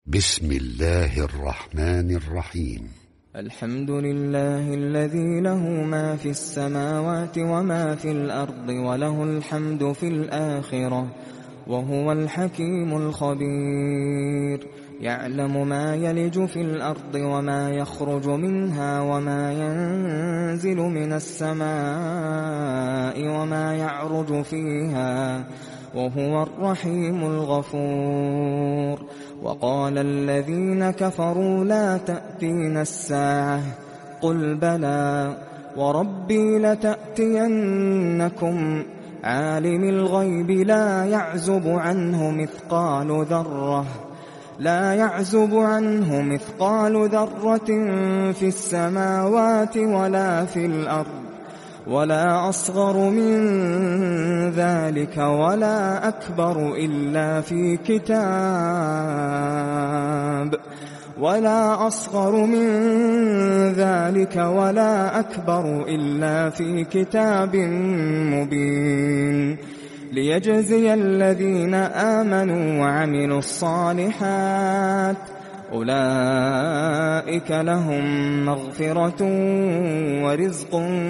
بسم الله الرحمن الرحيم. الحمد لله الذي له ما في السماوات وما في الأرض وله الحمد في الآخرة وهو الحكيم الخبير. يعلم ما يلج في الأرض وما يخرج منها وما ينزل من السماء وما يعرج فيها وهو الرحيم الغفور. وقال الذين كفروا لا تأتينا الساعة قل بلى وربي لتأتينكم عالم الغيب لا يعزب عنه مثقال ذرة في السماوات ولا في الأرض ولا أصغر من ذلك ولا أكبر إلا في كتاب مبين ليجزي الذين آمنوا وعملوا الصالحات أولئك لهم مغفرة ورزق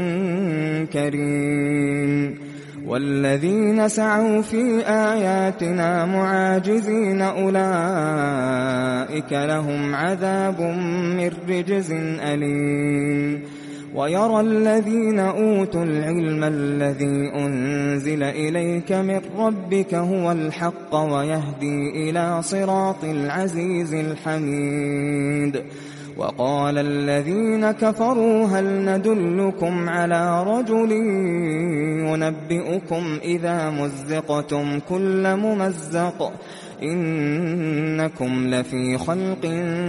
كريم. والذين سعوا في آياتنا معاجزين أولئك لهم عذاب من رجز أليم. ويرى الذين أوتوا العلم الذي أنزل إليك من ربك هو الحق ويهدي إلى صراط العزيز الحميد. وقال الذين كفروا هل ندلكم على رجل ينبئكم إذا مزقتم كل ممزق إنكم لفي خلق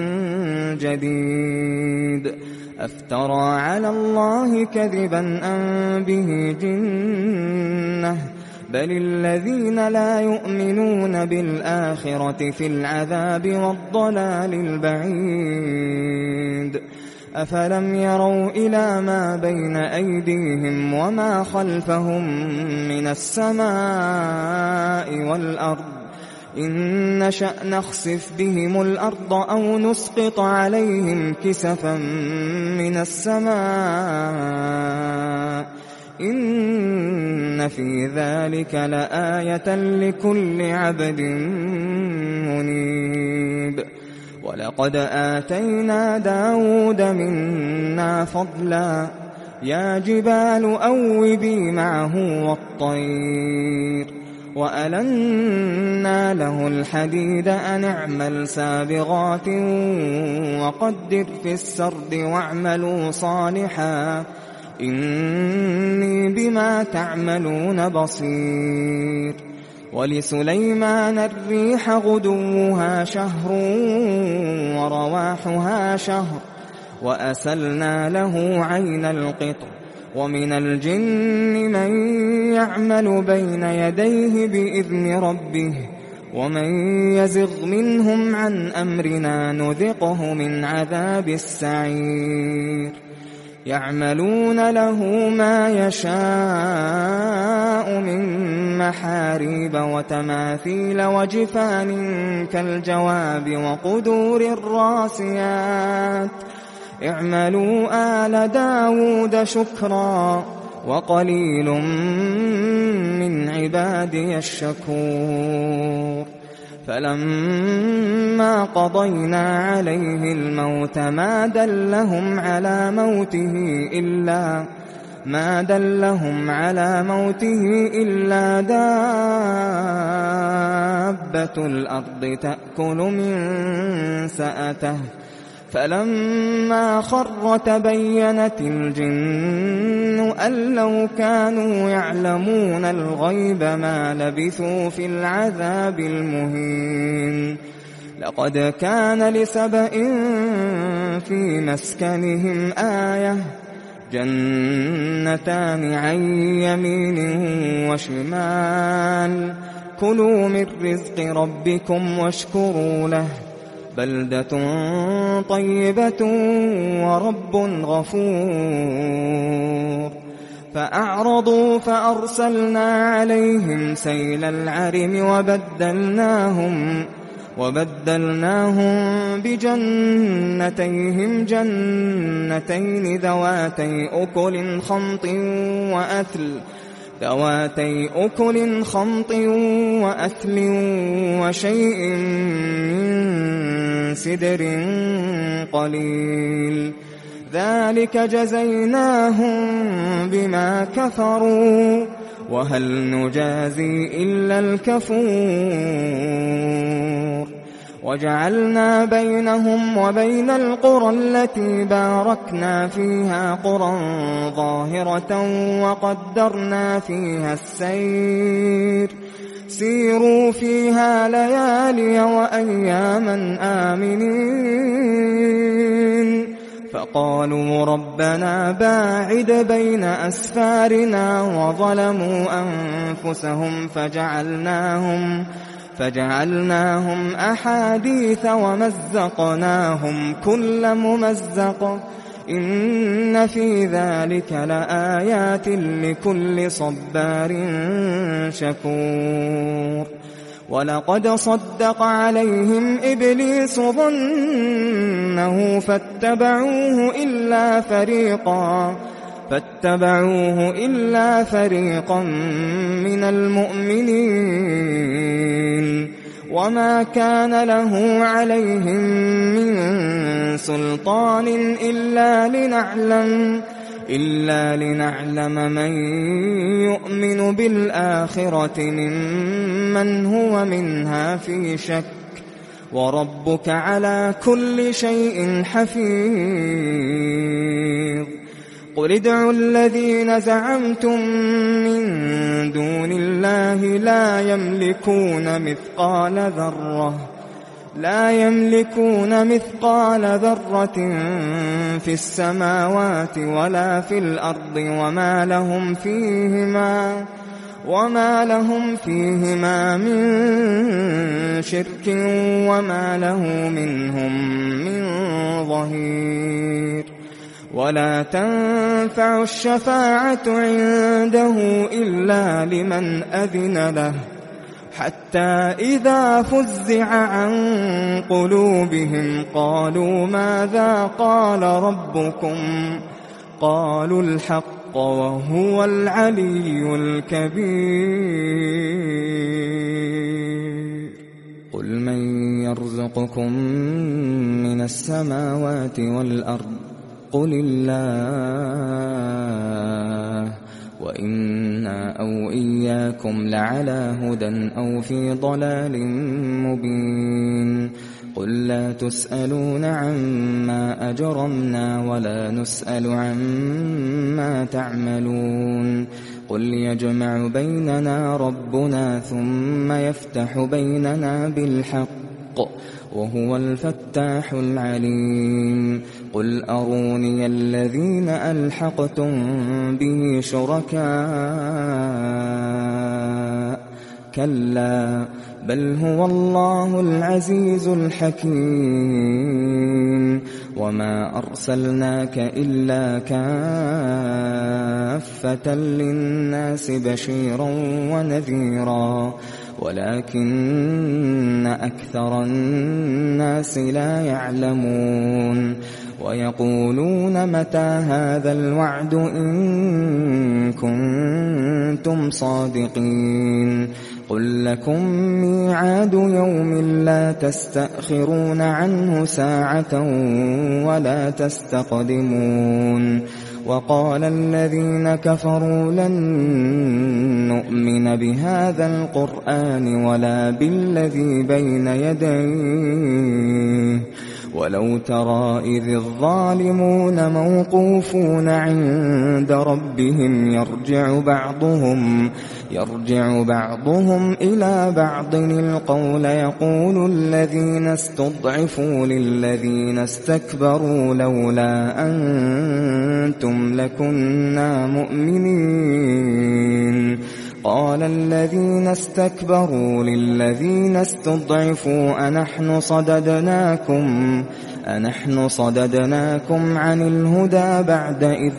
جديد. أفترى على الله كذبا أم به جنة بل الذين لا يؤمنون بالآخرة في العذاب والضلال البعيد. أفلم يروا إلى ما بين أيديهم وما خلفهم من السماء والأرض إن نشأ نخسف بهم الأرض أو نسقط عليهم كسفا من السماء إن في ذلك لآية لكل عبد منيب. ولقد آتينا داود منا فضلا يا جبال أوبي معه والطير وألنا له الحديد أن اعمل سابغات وقدر في السرد واعملوا صالحا إني بما تعملون بصير. ولسليمان الريح غدوها شهر ورواحها شهر وأسلنا له عين القطر. ومن الجن من يعمل بين يديه بإذن ربه ومن يزغ منهم عن أمرنا نذقه من عذاب السعير. يعملون له ما يشاء من محاريب وتماثيل وجفان كالجواب وقدور الراسيات اعملوا آل داود شكرا وقليل من عبادي الشكور. فلما قضينا عليه الموت ما دلهم على موته إلا دابة الأرض تأكل من سأته فلما خر تبينت الجن أن لو كانوا يعلمون الغيب ما لبثوا في العذاب المهين. لقد كان لسبإ في مسكنهم آية جنتان عن يمين وشمال كلوا من رزق ربكم واشكروا له بلدة طيبة ورب غفور. فأعرضوا فأرسلنا عليهم سيل العرم وبدلناهم بجنتيهم جنتين ذواتي أكل خمط وأثل وشيء من سدر قليل ذلك جزيناهم بما كفروا وهل نجازي إلا الكفور وجعلنا بينهم وبين القرى التي باركنا فيها قرى ظاهرة وقدرنا فيها السير سيروا فيها ليالي وأياما آمنين فقالوا ربنا باعد بين أسفارنا وظلموا أنفسهم فجعلناهم أحاديث ومزقناهم كل ممزق إن في ذلك لآيات لكل صبار شكور ولقد صدق عليهم إبليس ظنه فاتبعوه إلا فريقا من المؤمنين وما كان له عليهم من سلطان إلا لنعلم من يؤمن بالآخرة ممن هو منها في شك وربك على كل شيء حفيظ قل ادعوا الذين زعمتم من دون الله لا يملكون مثقال ذرة في السماوات ولا في الأرض وما لهم فيهما من شرك وما له منهم من ظهير ولا تنفع الشفاعة عنده إلا لمن أذن له حتى إذا فزع عن قلوبهم قالوا ماذا قال ربكم قالوا الحق وهو العلي الكبير قل من يرزقكم من السماوات والأرض قل الله وإنا أو إياكم لعلى هدى أو في ضلال مبين قل لا تسألون عما أجرمنا ولا نسأل عما تعملون قل يجمع بيننا ربنا ثم يفتح بيننا بالحق وهو الفتاح العليم قل أروني الذين ألحقتم به شركاء كلا بل هو الله العزيز الحكيم وما أرسلناك إلا كافة للناس بشيرا ونذيرا ولكن أكثر الناس لا يعلمون ويقولون متى هذا الوعد إن كنتم صادقين قل لكم ميعاد يوم لا تستأخرون عنه ساعة ولا تستقدمون وقال الذين كفروا لن نؤمن بهذا القرآن ولا بالذي بين يديه ولو ترى إذ الظالمون موقوفون عند ربهم يرجع بعضهم إلى بعض القول يقول الذين استضعفوا للذين استكبروا لولا أنتم لكنا مؤمنين قال الذين استكبروا للذين استضعفوا أنحن صددناكم عن الهدى بعد إذ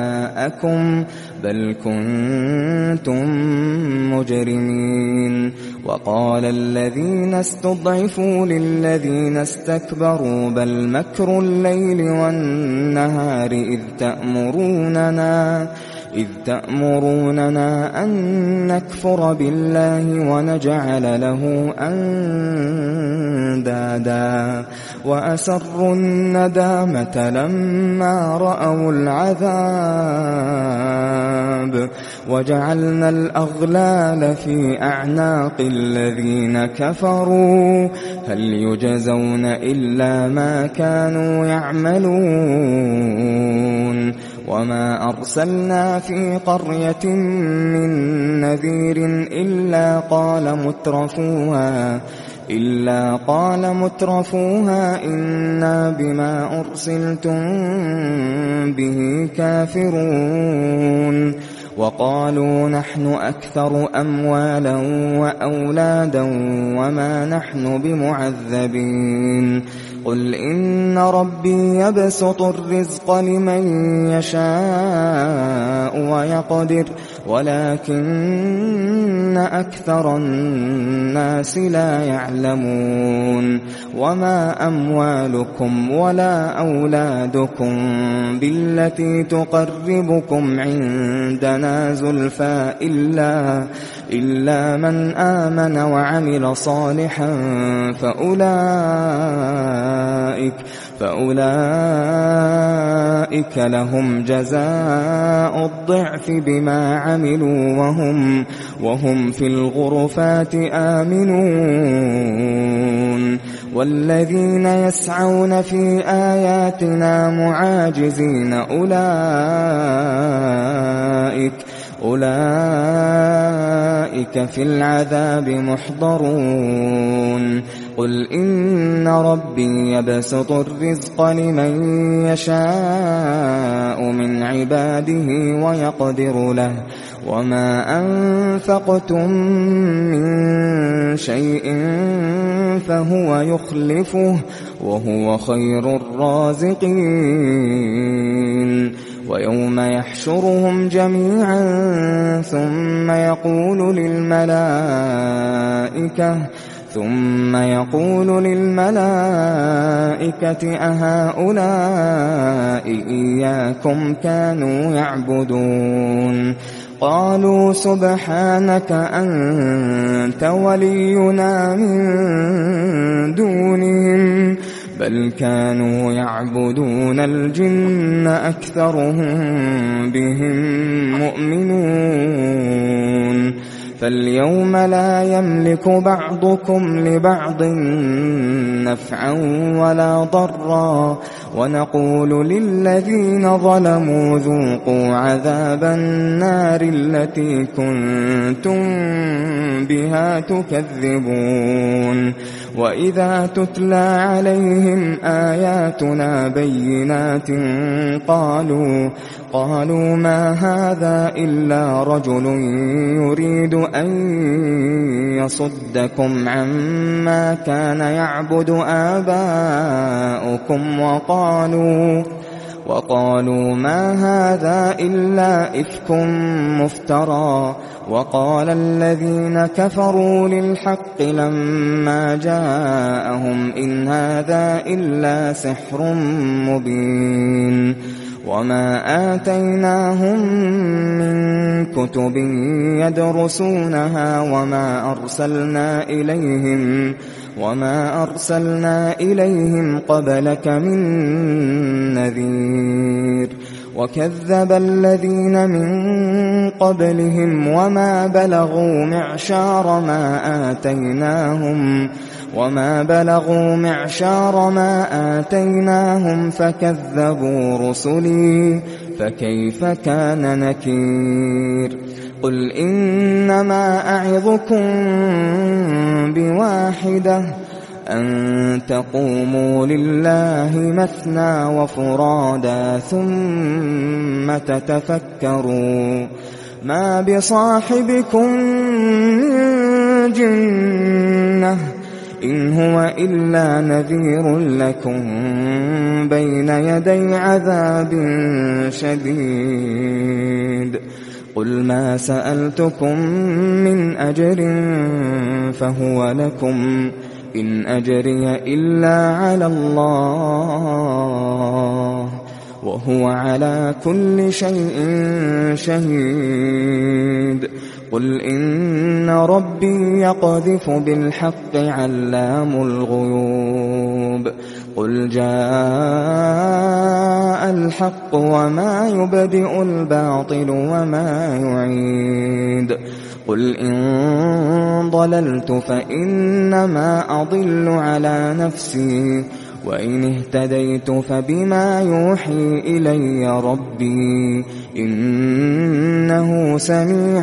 جاءكم بل كنتم مجرمين وقال الذين استضعفوا للذين استكبروا بل مكر الليل والنهار إذ تأمروننا أن نكفر بالله ونجعل له أندادا وأسروا الندامة لما رأوا العذاب وجعلنا الأغلال في أعناق الذين كفروا هل يجزون إلا ما كانوا يعملون وما أرسلنا في قرية من نذير إلا قال مترفوها إنا بما أرسلتم به كافرون وقالوا نحن أكثر أموالا وأولادا وما نحن بمعذبين قل إن ربي يبسط الرزق لمن يشاء ويقدر ولكن أكثر الناس لا يعلمون وما أموالكم ولا أولادكم بالتي تقربكم عندنا زلفى إلا من آمن وعمل صالحا فأولئك لهم جزاء الضعف بما عملوا وهم في الغرفات آمنون والذين يسعون في آياتنا معاجزين أولئك في العذاب محضرون قل إن ربي يبسط الرزق لمن يشاء من عباده ويقدر له وما أنفقتم من شيء فهو يخلفه وهو خير الرازقين ويوم يحشرهم جميعا ثم يقول للملائكة أهؤلاء إياكم كانوا يعبدون قالوا سبحانك أنت ولينا من دونهم بل كانوا يعبدون الجن أكثرهم بهم مؤمنون فاليوم لا يملك بعضكم لبعض نفعا ولا ضرا ونقول للذين ظلموا ذوقوا عذاب النار التي كنتم بها تكذبون وإذا تتلى عليهم آياتنا بينات قالوا ما هذا إلا رجل يريد أن يصدكم عما كان يعبد آباؤكم وقالوا ما هذا إلا إفك مفترى وقال الذين كفروا للحق لما جاءهم إن هذا إلا سحر مبين وما آتيناهم من كتب يدرسونها وما أرسلنا إليهم قبلك من نذير وكذب الذين من قبلهم وما بلغوا معشار ما آتيناهم فكذبوا رسلي فكيف كان نكير قل إنما أعظكم بواحدة أن تقوموا لله مثنى وفرادا ثم تتفكروا ما بصاحبكم من جنة إن هو إلا نذير لكم بين يدي عذاب شديد قل ما سألتكم من أجر فهو لكم إن أجري إلا على الله وهو على كل شيء شهيد قل إن ربي يقذف بالحق علام الغيوب قل جاء الحق وما يبدئ الباطل وما يعيد قل إن ضللت فإنما أضل على نفسي وإن اهتديت فبما يوحي إلي ربي إنه سميع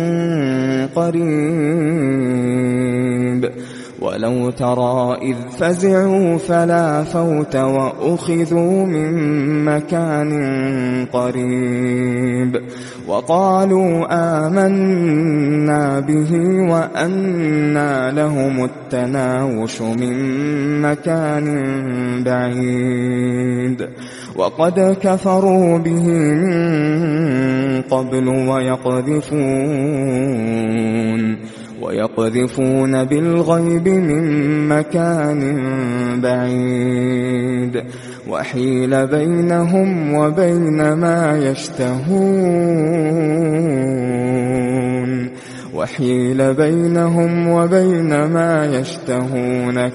قريب ولو ترى إذ فزعوا فلا فوت وأخذوا من مكان قريب وقالوا آمنا به وأنى لهم التناوش من مكان بعيد وقد كفروا به من قبل ويقذفون بالغيب من مكان بعيد وحيل بينهم وبين ما يشتهون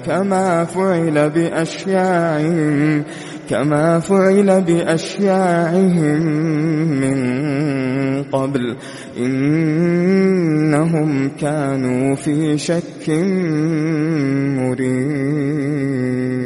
كما فعل بأشياعهم من قبل إنهم كانوا في شك مريب.